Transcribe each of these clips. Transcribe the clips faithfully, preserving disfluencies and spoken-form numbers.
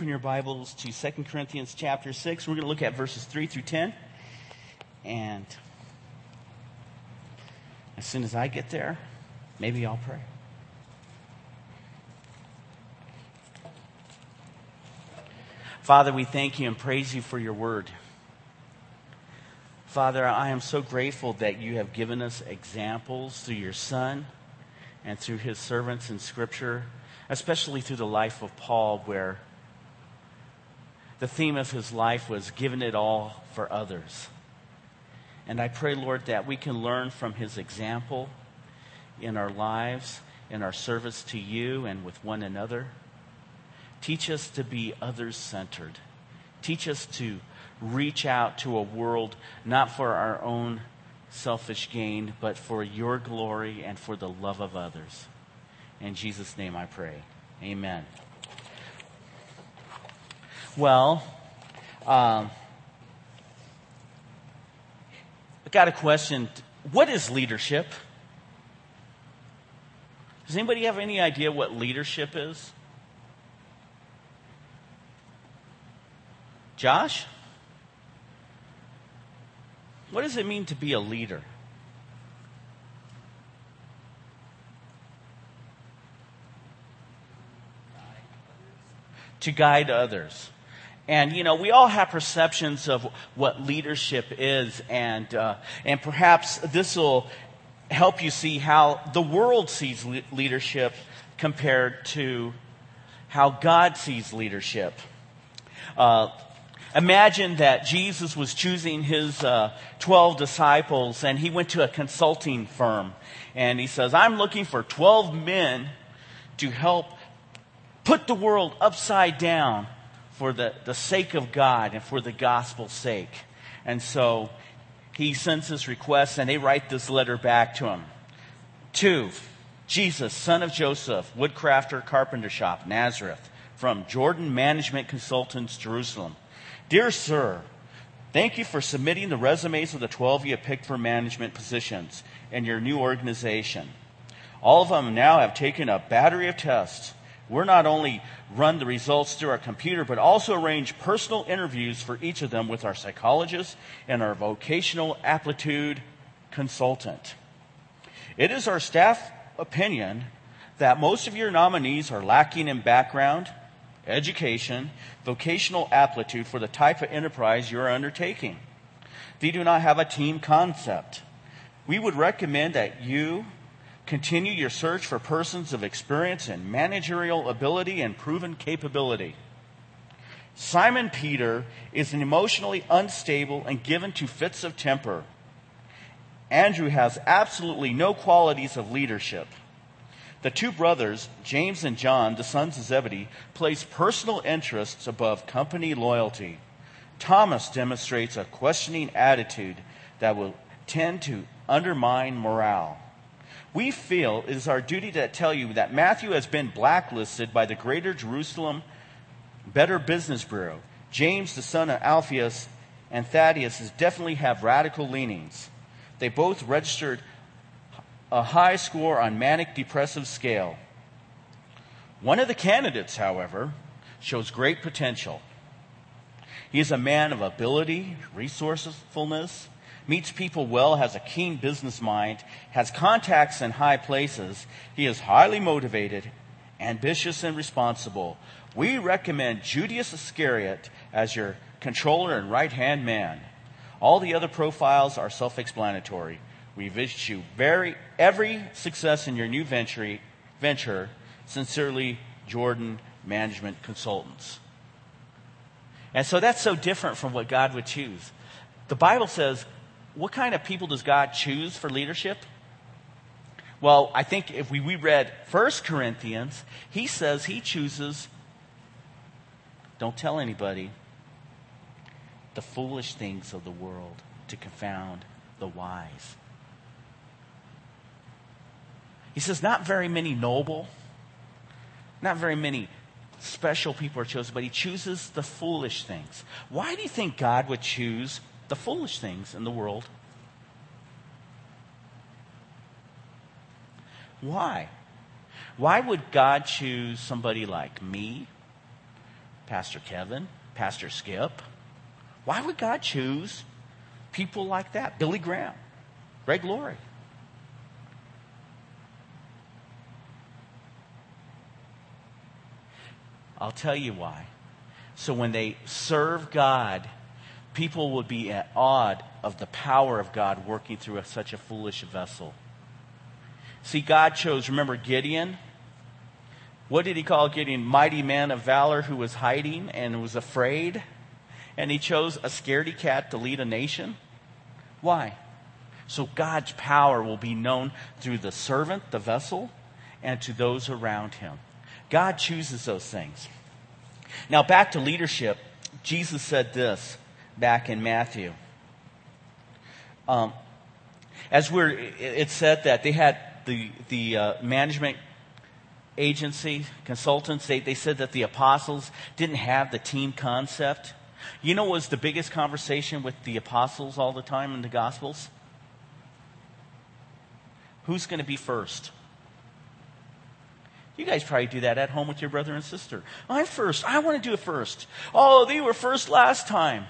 Open your Bibles to Second Corinthians chapter six. We're going to look at verses three through ten. And as soon as I get there, maybe I'll pray. Father, we thank you and praise you for your word. Father, I am so grateful that you have given us examples through your Son and through his servants in Scripture, especially through the life of Paul, where the theme of his life was giving it all for others. And I pray, Lord, that we can learn from his example in our lives, in our service to you and with one another. Teach us to be others-centered. Teach us to reach out to a world not for our own selfish gain, but for your glory and for the love of others. In Jesus' name I pray. Amen. Well, um, I got a question. What is leadership? Does anybody have any idea what leadership is? Josh? What does it mean to be a leader? To guide others. And, you know, we all have perceptions of what leadership is, and uh, and perhaps this will help you see how the world sees le- leadership compared to how God sees leadership. Uh, imagine that Jesus was choosing his uh, twelve disciples, and he went to a consulting firm, and he says, I'm looking for twelve men to help put the world upside down for the, the sake of God and for the gospel's sake. And so he sends his request, and they write this letter back to him. To Jesus, son of Joseph, woodcrafter, carpenter shop, Nazareth, from Jordan Management Consultants, Jerusalem. Dear sir, thank you for submitting the resumes of the twelve you have picked for management positions in your new organization. All of them now have taken a battery of tests. We're not only run the results through our computer, but also arrange personal interviews for each of them with our psychologist and our vocational aptitude consultant. It is our staff opinion that most of your nominees are lacking in background, education, vocational aptitude for the type of enterprise you're undertaking. They do not have a team concept. We would recommend that you continue your search for persons of experience and managerial ability and proven capability. Simon Peter is an emotionally unstable and given to fits of temper. Andrew has absolutely no qualities of leadership. The two brothers, James and John, the sons of Zebedee, place personal interests above company loyalty. Thomas demonstrates a questioning attitude that will tend to undermine morale. We feel it is our duty to tell you that Matthew has been blacklisted by the Greater Jerusalem Better Business Bureau. James, the son of Alphaeus, and Thaddeus definitely have radical leanings. They both registered a high score on manic depressive scale. One of the candidates, however, shows great potential. He is a man of ability, resourcefulness, meets people well, has a keen business mind, has contacts in high places. He is highly motivated, ambitious, and responsible. We recommend Judas Iscariot as your controller and right-hand man. All the other profiles are self-explanatory. We wish you very every success in your new venture. venture. Sincerely, Jordan Management Consultants. And so that's so different from what God would choose. The Bible says, what kind of people does God choose for leadership? Well, I think if we, we read First Corinthians, he says he chooses, don't tell anybody, the foolish things of the world to confound the wise. He says not very many noble, not very many special people are chosen, but he chooses the foolish things. Why do you think God would choose the foolish things in the world? Why? Why would God choose somebody like me Pastor Kevin, Pastor Skip. Why would God choose people like that? Billy Graham, Greg Laurie. I'll tell you why. So when they serve God, people would be at awe of the power of God working through a, such a foolish vessel. See, God chose, remember Gideon? What did he call Gideon? Mighty man of valor who was hiding and was afraid. And he chose a scaredy cat to lead a nation. Why? So God's power will be known through the servant, the vessel, and to those around him. God chooses those things. Now back to leadership. Jesus said this back in Matthew. Um, as we're, it said that they had the the uh, management agency consultants. They they said that the apostles didn't have the team concept. You know what was the biggest conversation with the apostles all the time in the Gospels? Who's going to be first? You guys probably do that at home with your brother and sister. I'm first. I want to do it first. Oh, they were first last time.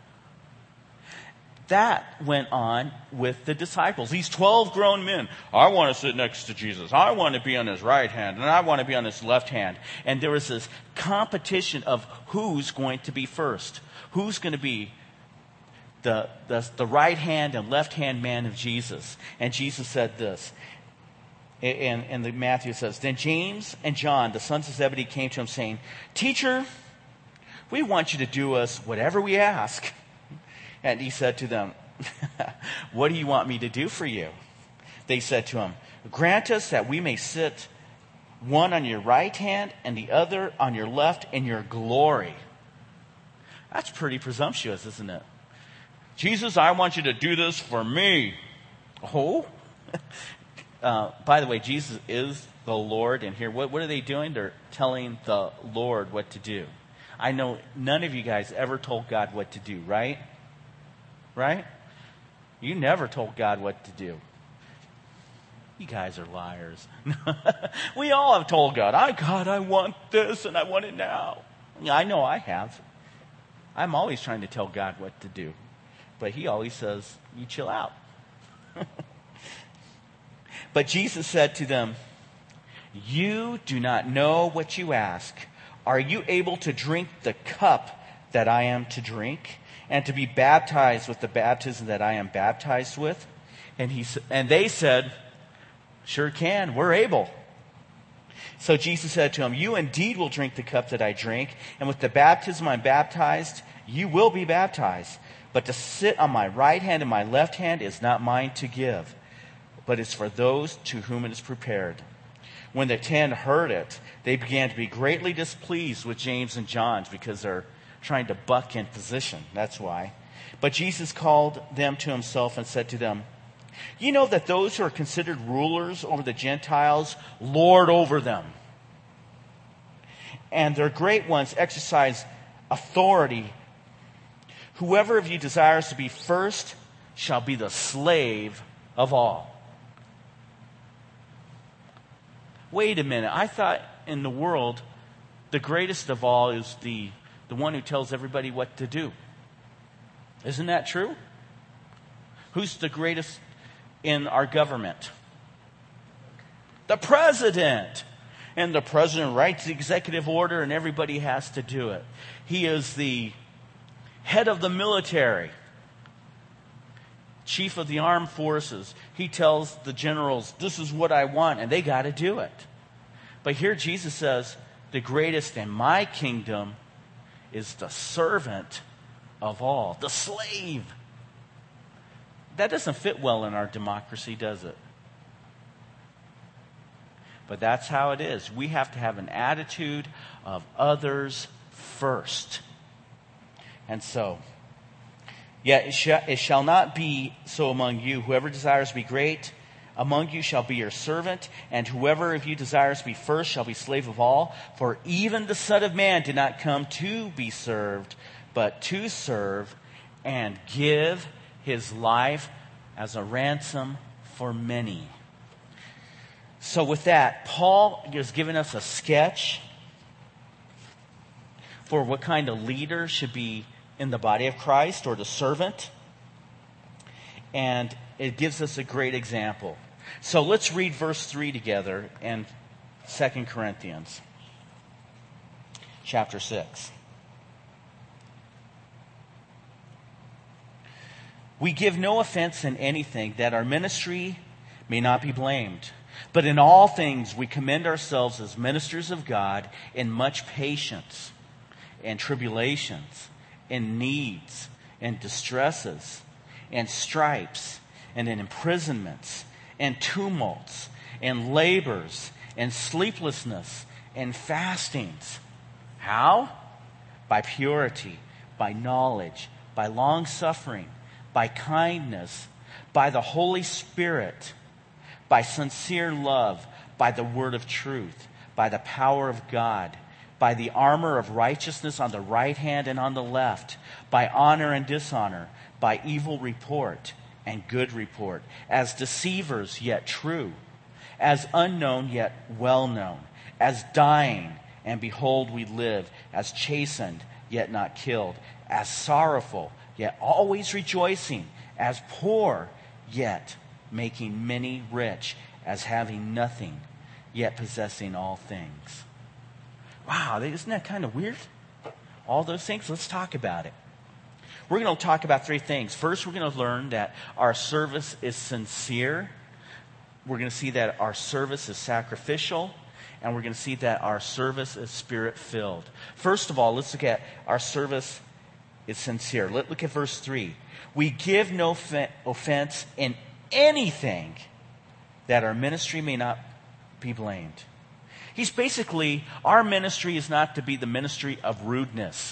That went on with the disciples. These twelve grown men. I want to sit next to Jesus. I want to be on his right hand. And I want to be on his left hand. And there was this competition of who's going to be first. Who's going to be the, the, the right hand and left hand man of Jesus. And Jesus said this. And, and the Matthew says, Then James and John, the sons of Zebedee, came to him saying, Teacher, we want you to do us whatever we ask. And he said to them, What do you want me to do for you? They said to him, Grant us that we may sit one on your right hand and the other on your left in your glory. That's pretty presumptuous, isn't it? Jesus, I want you to do this for me. Oh? Uh, by the way, Jesus is the Lord. And here, what, what are they doing? They're telling the Lord what to do. I know none of you guys ever told God what to do, right? Right? You never told God what to do. You guys are liars. We all have told God, I God, I want this and I want it now. Yeah, I know I have. I'm always trying to tell God what to do. But he always says, you chill out. But Jesus said to them, You do not know what you ask. Are you able to drink the cup that I am to drink, and to be baptized with the baptism that I am baptized with? And he and they said, Sure can, we're able. So Jesus said to him, You indeed will drink the cup that I drink, and with the baptism I'm baptized, you will be baptized. But to sit on my right hand and my left hand is not mine to give, but it's for those to whom it is prepared. When the ten heard it, they began to be greatly displeased with James and John because they're trying to buck in position. That's why. But Jesus called them to himself and said to them, You know that those who are considered rulers over the Gentiles lord over them, and their great ones exercise authority. Whoever of you desires to be first shall be the slave of all. Wait a minute. I thought in the world, the greatest of all is the, the one who tells everybody what to do. Isn't that true? Who's the greatest in our government? The president. And the president writes the executive order and everybody has to do it. He is the head of the military. Chief of the armed forces. He tells the generals, this is what I want, and they got to do it. But here Jesus says, the greatest in my kingdom is the servant of all, the slave. That doesn't fit well in our democracy, does it? But that's how it is. We have to have an attitude of others first. And so, Yet it, sh- it shall not be so among you. Whoever desires to be great among you shall be your servant, and whoever of you desires to be first shall be slave of all. For even the Son of Man did not come to be served, but to serve and give his life as a ransom for many. So with that, Paul has given us a sketch for what kind of leader should be in the body of Christ or the servant. And it gives us a great example. So let's read verse three together in Second Corinthians chapter six. We give no offense in anything, that our ministry may not be blamed. But in all things we commend ourselves as ministers of God in much patience and tribulations and needs and distresses and stripes and in imprisonments and tumults and labors and sleeplessness and fastings. How? By purity, by knowledge, by long suffering, by kindness, by the Holy Spirit, by sincere love, by the word of truth, by the power of God, by the armor of righteousness on the right hand and on the left, by honor and dishonor, by evil report and good report, as deceivers yet true, as unknown yet well known, as dying and behold we live, as chastened yet not killed, as sorrowful yet always rejoicing, as poor yet making many rich, as having nothing yet possessing all things. Wow, isn't that kind of weird? All those things? Let's talk about it. We're going to talk about three things. First, we're going to learn that our service is sincere. We're going to see that our service is sacrificial. And we're going to see that our service is spirit-filled. First of all, let's look at our service is sincere. Let's look at verse three. We give no offense in anything, that our ministry may not be blamed. He's basically, our ministry is not to be the ministry of rudeness.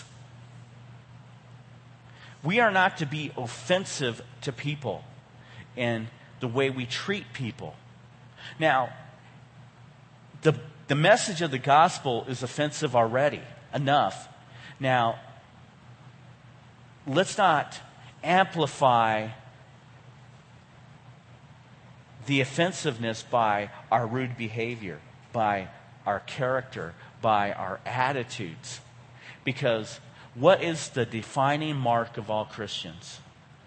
We are not to be offensive to people in the way we treat people. Now, the, the message of the gospel is offensive already, enough. Now, let's not amplify the offensiveness by our rude behavior, by our character, by our attitudes. Because what is the defining mark of all Christians?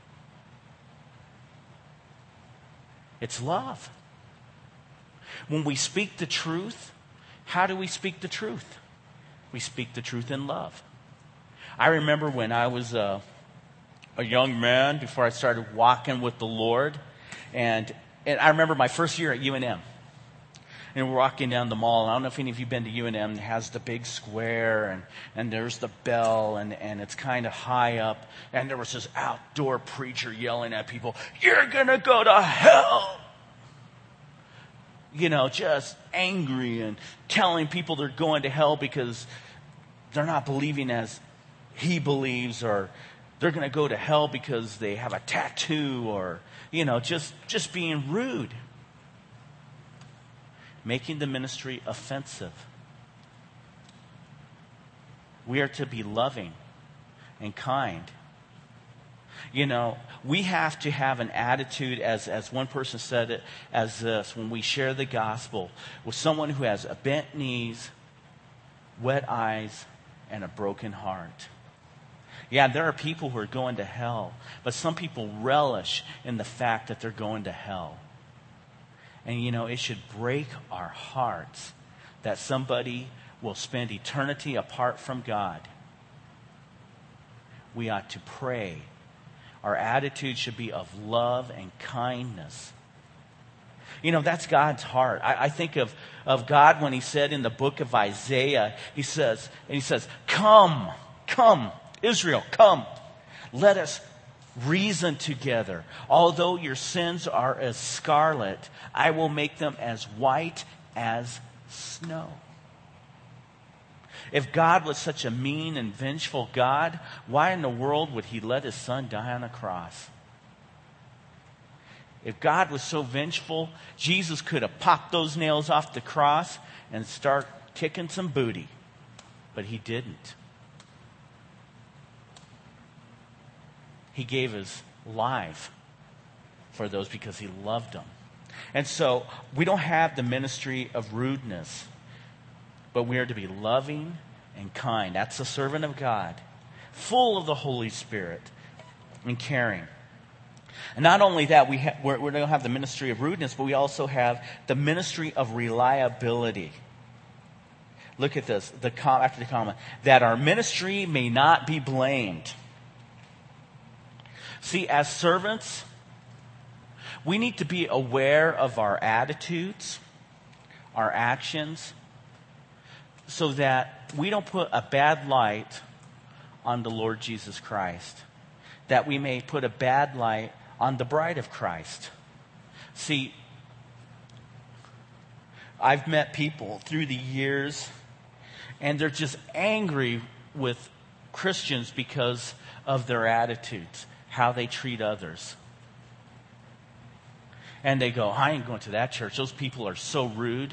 It's love. When we speak the truth, how do we speak the truth? We speak the truth in love. I remember when I was a, a young man, before I started walking with the Lord, and, and I remember my first year at U N M. And we're walking down the mall. I don't know if any of you have been to U N M. It has the big square, and, and there's the bell, and, and it's kind of high up. And there was this outdoor preacher yelling at people, "You're going to go to hell!" You know, just angry and telling people they're going to hell because they're not believing as he believes, or they're going to go to hell because they have a tattoo, or, you know, just, just being rude. Making the ministry offensive. We are to be loving and kind. You know, we have to have an attitude, as, as one person said it, as this, when we share the gospel with someone who has a bent knees, wet eyes, and a broken heart. Yeah, there are people who are going to hell, but some people relish in the fact that they're going to hell. And, you know, it should break our hearts that somebody will spend eternity apart from God. We ought to pray. Our attitude should be of love and kindness. You know, that's God's heart. I, I think of, of God when he said in the book of Isaiah, he says, and he says, "Come, come, Israel, come. Let us reason together. Although your sins are as scarlet, I will make them as white as snow." If God was such a mean and vengeful God, why in the world would he let his son die on a cross? If God was so vengeful, Jesus could have popped those nails off the cross and start kicking some booty. But he didn't. He gave his life for those because he loved them. And so we don't have the ministry of rudeness, but we are to be loving and kind. That's a servant of God, full of the Holy Spirit and caring. And not only that, we, ha- we're, we don't have the ministry of rudeness, but we also have the ministry of reliability. Look at this, the com- after the comma, that our ministry may not be blamed. See, as servants, we need to be aware of our attitudes, our actions, so that we don't put a bad light on the Lord Jesus Christ, that we may put a bad light on the bride of Christ. See, I've met people through the years, and they're just angry with Christians because of their attitudes, how they treat others. And they go, I ain't going to that church. Those people are so rude.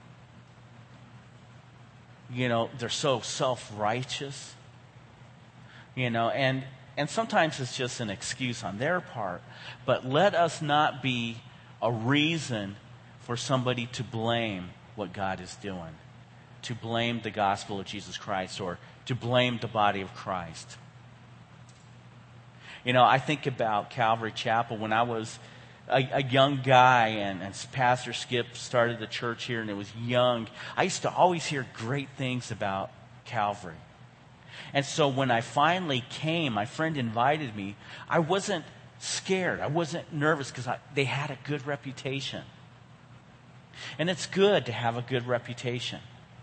You know, they're so self-righteous. You know, and and sometimes it's just an excuse on their part. But let us not be a reason for somebody to blame what God is doing, to blame the gospel of Jesus Christ, or to blame the body of Christ. You know, I think about Calvary Chapel when I was a, a young guy, and, and Pastor Skip started the church here, and it was young. I used to always hear great things about Calvary. And so when I finally came, my friend invited me, I wasn't scared. I wasn't nervous because they had a good reputation. And it's good to have a good reputation.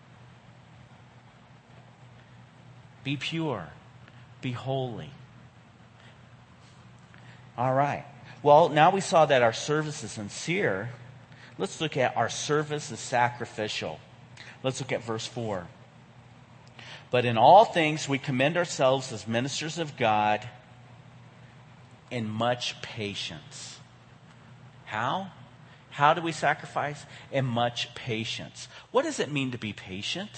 Be pure. Be holy. All right. Well, now we saw that our service is sincere. Let's look at our service is sacrificial. Let's look at verse four. But in all things we commend ourselves as ministers of God in much patience. How? How do we sacrifice? In much patience. What does it mean to be patient?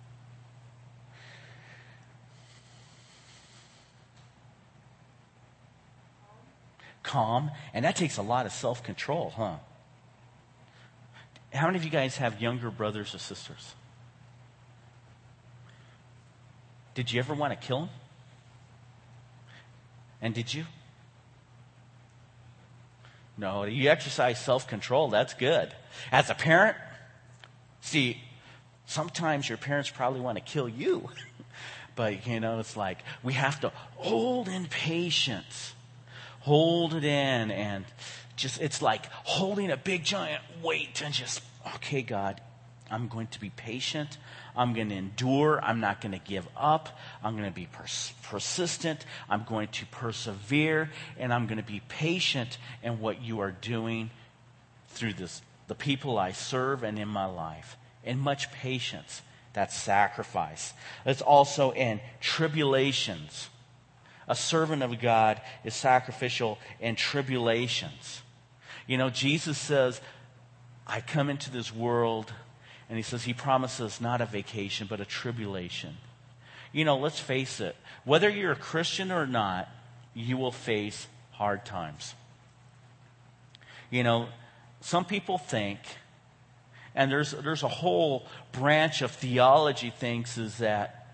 Calm. And that takes a lot of self-control, huh? How many of you guys have younger brothers or sisters? Did you ever want to kill them? And did you? No, you exercise self-control. That's good. As a parent, see, sometimes your parents probably want to kill you. But, you know, it's like we have to hold in patience. Hold it in, and just, it's like holding a big giant weight and just, okay, God, I'm going to be patient. I'm going to endure. I'm not going to give up. I'm going to be pers- persistent. I'm going to persevere, and I'm going to be patient in what you are doing through this, the people I serve and in my life. In much patience, that's sacrifice. It's also in tribulations. A servant of God is sacrificial in tribulations. You know, Jesus says, I come into this world, and he says he promises not a vacation, but a tribulation. You know, let's face it. Whether you're a Christian or not, you will face hard times. You know, some people think, and there's there's a whole branch of theology thinks is that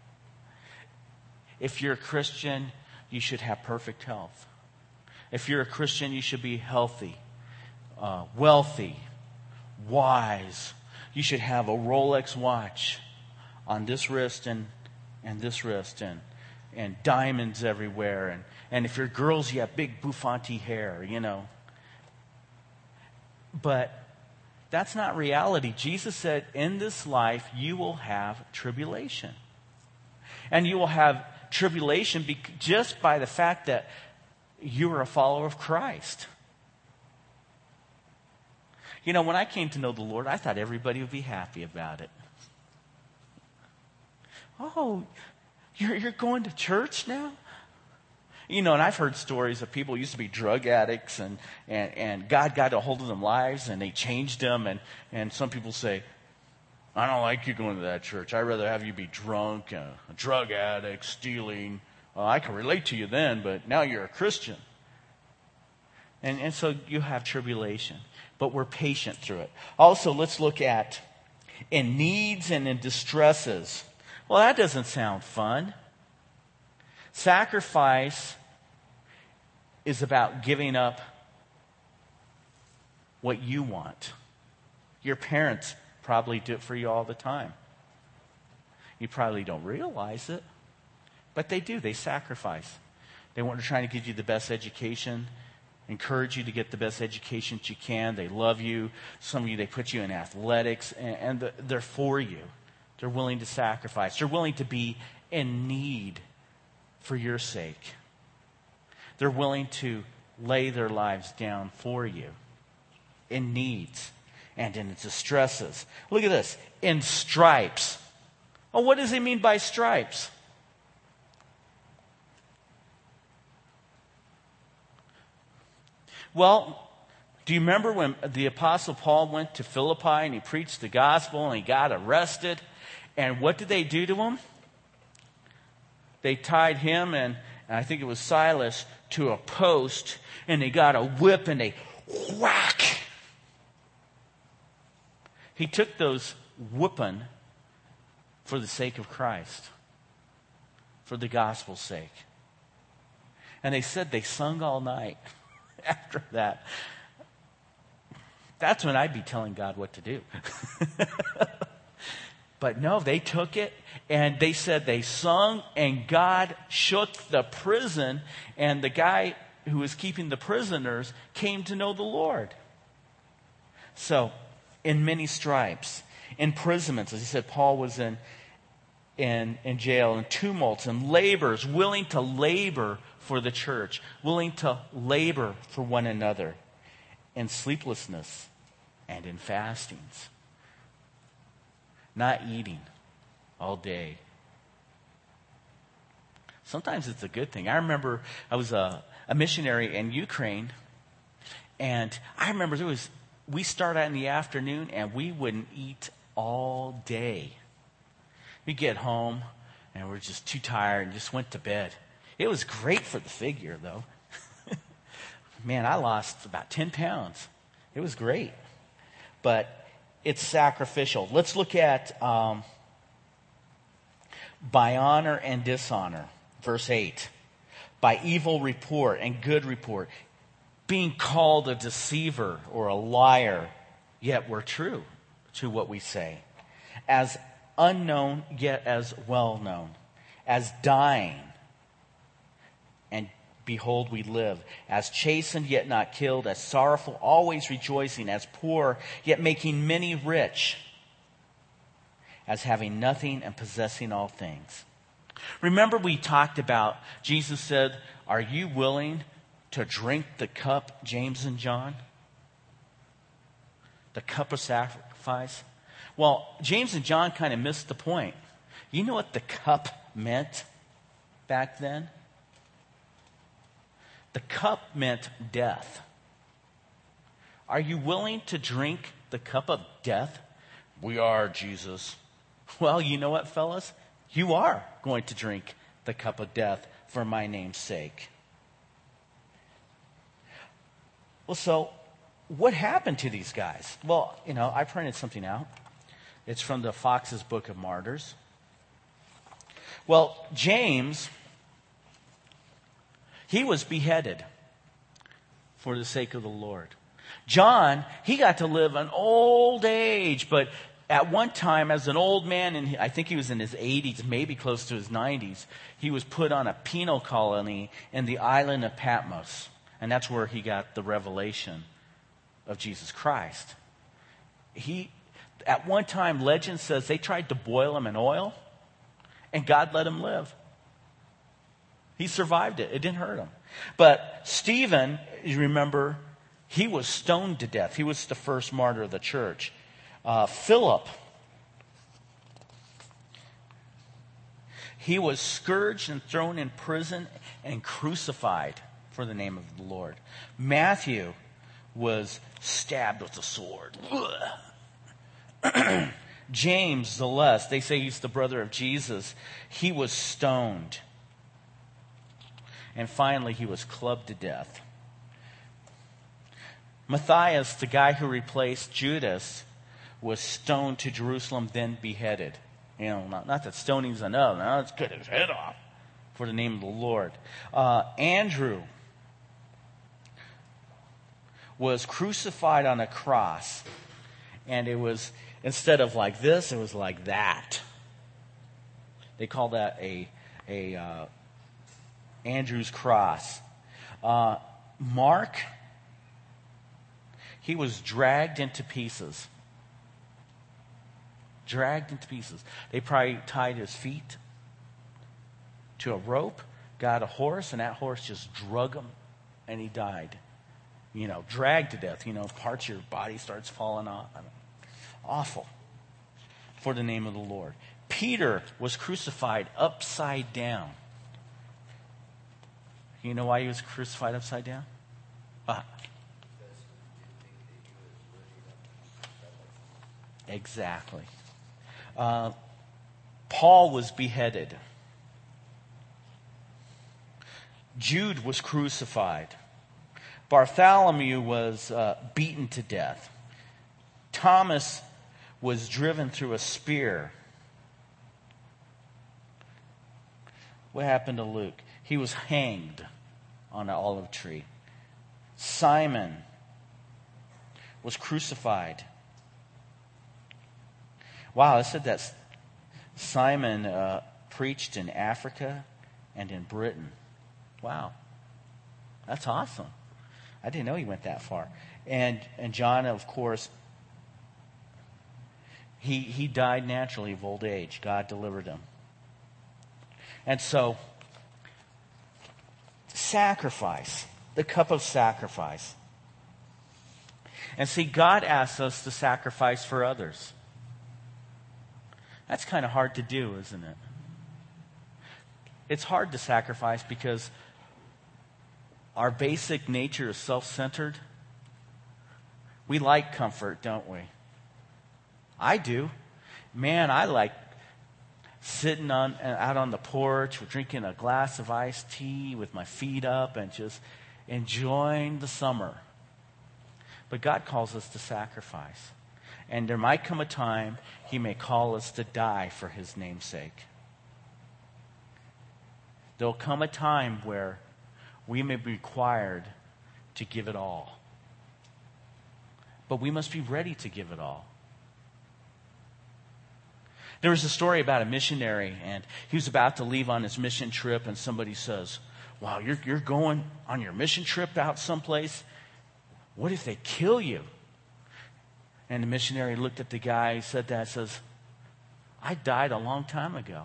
if you're a Christian, you should have perfect health. If you're a Christian, you should be healthy, uh, wealthy, wise. You should have a Rolex watch on this wrist and, and this wrist and, and diamonds everywhere. And, and if you're girls, you have big bouffante hair, you know. But that's not reality. Jesus said, in this life, you will have tribulation. And you will have tribulation be- just by the fact that you are a follower of Christ. You know, when I came to know the Lord, I thought everybody would be happy about it. Oh, you're, you're going to church now? You know, and I've heard stories of people who used to be drug addicts, and, and, and God got a hold of their lives, and they changed them. And, and some people say, I don't like you going to that church. I'd rather have you be drunk, uh, a drug addict, stealing. Well, I can relate to you then, but now you're a Christian. And, and so you have tribulation. But we're patient through it. Also, let's look at in needs and in distresses. Well, that doesn't sound fun. Sacrifice is about giving up what you want. Your parents probably do it for you all the time. You probably don't realize it, but they do. They sacrifice. They want to try to give you the best education, encourage you to get the best education that you can. They love you. Some of you, they put you in athletics, and, and they're for you. They're willing to sacrifice. They're willing to be in need for your sake. They're willing to lay their lives down for you in needs and in distresses. Look at this. In stripes. Oh, what does he mean by stripes? Well, do you remember when the Apostle Paul went to Philippi and he preached the gospel and he got arrested? And what did they do to him? They tied him and, and I think it was Silas to a post, and they got a whip and they whack. He took those whipping for the sake of Christ, for the gospel's sake. And they said they sung all night after that. That's when I'd be telling God what to do. But no, they took it and they said they sung, and God shook the prison, and the guy who was keeping the prisoners came to know the Lord. So, in many stripes, imprisonments, as he said, Paul was in, in, in jail, and tumults and labors, willing to labor for the church, willing to labor for one another, in sleeplessness and in fastings. Not eating all day. Sometimes it's a good thing. I remember I was a, a missionary in Ukraine, and I remember there was we started out in the afternoon and we wouldn't eat all day. We'd get home and we're just too tired and just went to bed. It was great for the figure, though. Man, I lost about ten pounds. It was great. But it's sacrificial. Let's look at um, by honor and dishonor. Verse eight. By evil report and good report. Being called a deceiver or a liar, yet we're true to what we say. As unknown, yet as well known. As dying, and behold, we live. As chastened, yet not killed. As sorrowful, always rejoicing. As poor, yet making many rich. As having nothing and possessing all things. Remember we talked about, Jesus said, are you willing to drink the cup, James and John? The cup of sacrifice? Well, James and John kind of missed the point. You know what the cup meant back then? The cup meant death. Are you willing to drink the cup of death? We are, Jesus. Well, you know what, fellas? You are going to drink the cup of death for my name's sake. Well, so what happened to these guys? Well, you know, I printed something out. It's from the Fox's Book of Martyrs. Well, James, he was beheaded for the sake of the Lord. John, he got to live an old age, but at one time, as an old man, and I think he was in his eighties, maybe close to his nineties, he was put on a penal colony in the island of Patmos. And that's where he got the revelation of Jesus Christ. He, at one time, legend says they tried to boil him in oil, and God let him live. He survived it. It didn't hurt him. But Stephen, you remember, he was stoned to death. He was the first martyr of the church. Uh, Philip, he was scourged and thrown in prison and crucified for the name of the Lord. Matthew was stabbed with a sword. James, the less, they say he's the brother of Jesus, he was stoned. And finally, he was clubbed to death. Matthias, the guy who replaced Judas, was stoned to Jerusalem, then beheaded You know, not, not that stoning's enough. Now let's cut his head off for the name of the Lord. Uh, Andrew was crucified on a cross. And it was, instead of like this, it was like that. They call that a, a uh, Andrew's cross. Uh, Mark, he was dragged into pieces. Dragged into pieces. They probably tied his feet to a rope, got a horse, and that horse just drug him, and he died. You know, dragged to death. You know, parts of your body starts falling off. I mean, awful. For the name of the Lord. Peter was crucified upside down. You know why he was crucified upside down? Uh, exactly. Uh, Paul was beheaded. Jude was crucified. Bartholomew was uh, beaten to death. Thomas was driven through a spear. What happened to Luke? He was hanged on an olive tree. Simon was crucified. Wow, it said that Simon uh, preached in Africa and in Britain. Wow, that's awesome. I didn't know he went that far. And and John, of course, he he died naturally of old age. God delivered him. And so, sacrifice, the cup of sacrifice. And see, God asks us to sacrifice for others. That's kind of hard to do, isn't it? It's hard to sacrifice because our basic nature is self-centered. We like comfort, don't we? I do. Man, I like sitting on out on the porch, drinking a glass of iced tea with my feet up and just enjoying the summer. But God calls us to sacrifice. And there might come a time He may call us to die for His name's sake. There'll come a time where we may be required to give it all. But we must be ready to give it all. There was a story about a missionary, and he was about to leave on his mission trip, and somebody says, wow, you're, you're going on your mission trip out someplace? What if they kill you? And the missionary looked at the guy who said that and says, I died a long time ago.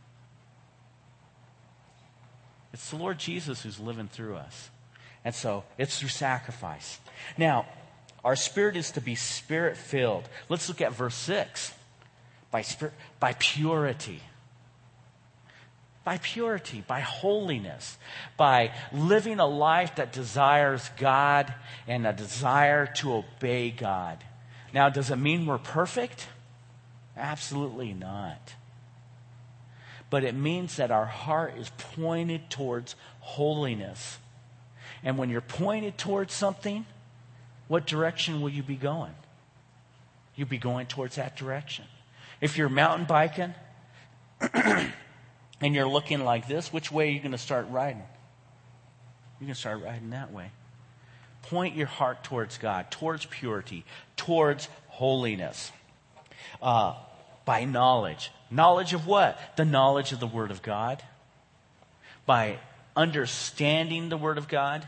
It's the Lord Jesus who's living through us. And so it's through sacrifice. Now, our spirit is to be spirit-filled. Let's look at verse six. By spirit, by purity. By purity, by holiness, by living a life that desires God and a desire to obey God. Now, does it mean we're perfect? Absolutely not. But it means that our heart is pointed towards holiness. And when you're pointed towards something, what direction will you be going? You'll be going towards that direction. If you're mountain biking and you're looking like this, which way are you going to start riding? You're going to start riding that way. Point your heart towards God, towards purity, towards holiness. Uh, by knowledge. Knowledge of what? The knowledge of the Word of God. By understanding the Word of God.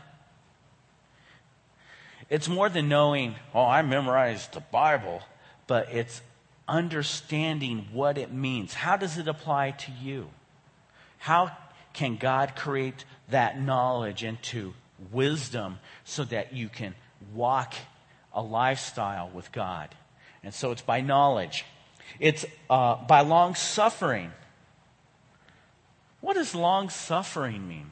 It's more than knowing, oh, I memorized the Bible, but it's understanding what it means. How does it apply to you? How can God create that knowledge into wisdom so that you can walk a lifestyle with God? And so it's by knowledge. It's uh, by long suffering. What does long suffering mean?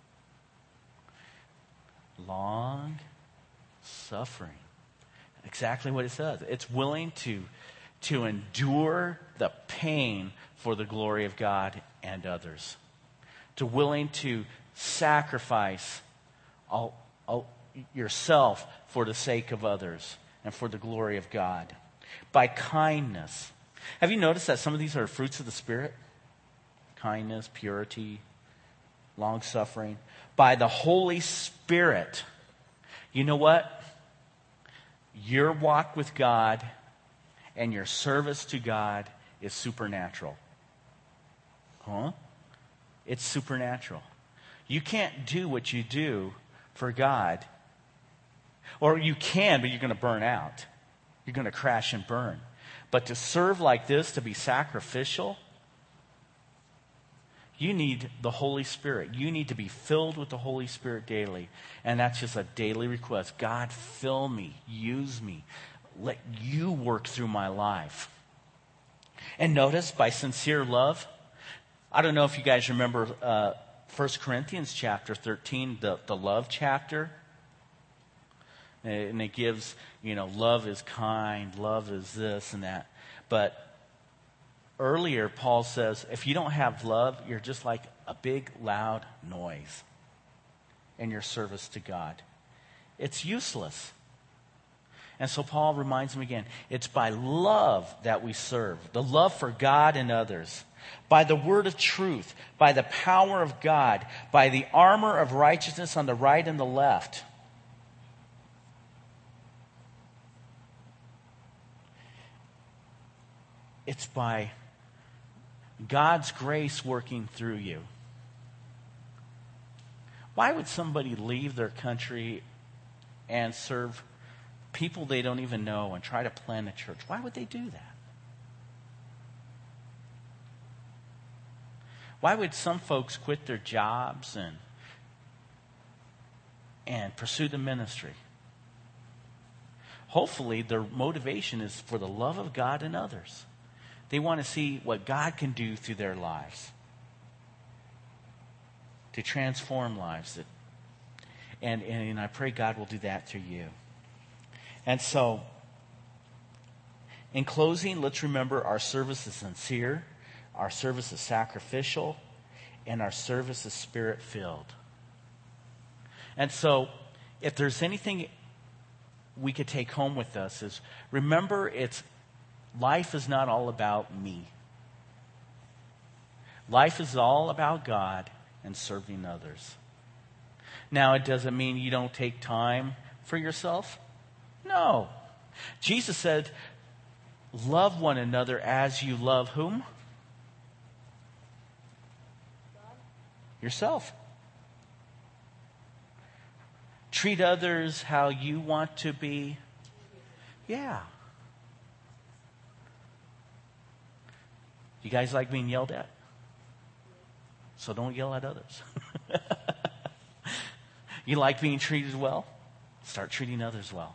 Long suffering. Exactly what it says. It's willing to to endure the pain for the glory of God and others. To willing to sacrifice all, all, yourself for the sake of others and for the glory of God. By kindness. Have you noticed that some of these are fruits of the Spirit? Kindness, purity, long-suffering. By the Holy Spirit. You know what? Your walk with God and your service to God is supernatural. Huh? It's supernatural. You can't do what you do for God. Or you can, but you're going to burn out. You're going to crash and burn. But to serve like this, to be sacrificial, you need the Holy Spirit. You need to be filled with the Holy Spirit daily. And that's just a daily request. God, fill me. Use me. Let you work through my life. And notice, by sincere love, I don't know if you guys remember uh, First Corinthians chapter thirteen, the, the love chapter. And it gives, you know, love is kind, love is this and that. But earlier, Paul says, if you don't have love, you're just like a big, loud noise in your service to God. It's useless. And so Paul reminds him again, it's by love that we serve, the love for God and others, by the word of truth, by the power of God, by the armor of righteousness on the right and the left. It's by God's grace working through you. Why would somebody leave their country and serve people they don't even know and try to plant a church? Why would they do that? Why would some folks quit their jobs and and pursue the ministry? Hopefully their motivation is for the love of God and others. They want to see what God can do through their lives. To transform lives. And, and, and I pray God will do that through you. And so, in closing, let's remember our service is sincere, our service is sacrificial, and our service is spirit-filled. And so, if there's anything we could take home with us is, remember it's life is not all about me. Life is all about God and serving others. Now, it doesn't mean you don't take time for yourself. No. Jesus said, love one another as you love whom? Yourself. Treat others how you want to be. Yeah. You guys like being yelled at? So don't yell at others. You like being treated well? Start treating others well.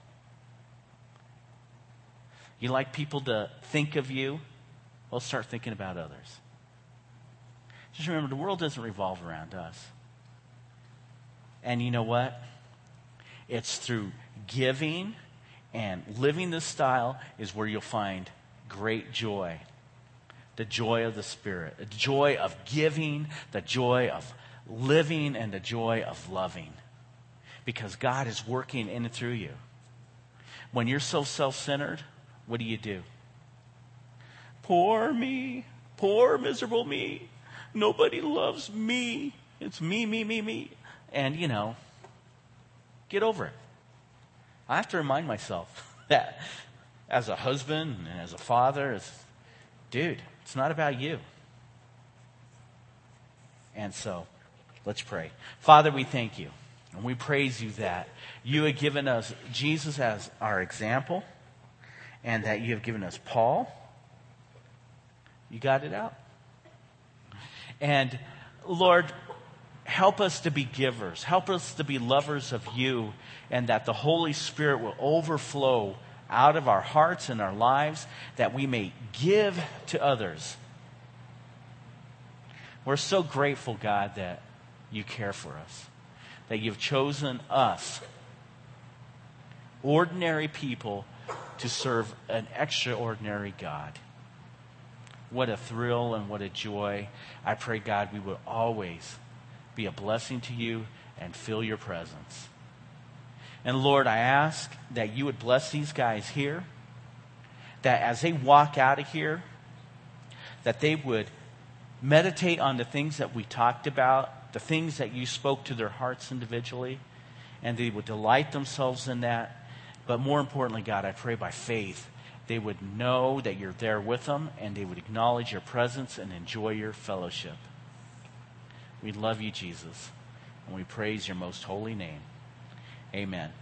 You like people to think of you? Well, start thinking about others. Just remember, the world doesn't revolve around us. And you know what? It's through giving and living this style is where you'll find great joy. The joy of the Spirit. The joy of giving, the joy of living, and the joy of loving. Because God is working in and through you. When you're so self-centered, what do you do? Poor me. Poor miserable me. Nobody loves me. It's me, me, me, me. And, you know, get over it. I have to remind myself that as a husband and as a father, as, dude, it's not about you. And so, let's pray. Father, we thank you. And we praise you that you have given us Jesus as our example. And that you have given us Paul. You got it out. And Lord, help us to be givers. Help us to be lovers of you. And that the Holy Spirit will overflow out of our hearts and our lives. That we may give to others. We're so grateful, God, that you care for us. That you've chosen us, ordinary people, to serve an extraordinary God. What a thrill and what a joy. I pray, God, we will always be a blessing to you and feel your presence. And Lord, I ask that you would bless these guys here, that as they walk out of here, that they would meditate on the things that we talked about, the things that you spoke to their hearts individually, and they would delight themselves in that. But more importantly, God, I pray by faith, they would know that you're there with them, and they would acknowledge your presence and enjoy your fellowship. We love you, Jesus, and we praise your most holy name. Amen.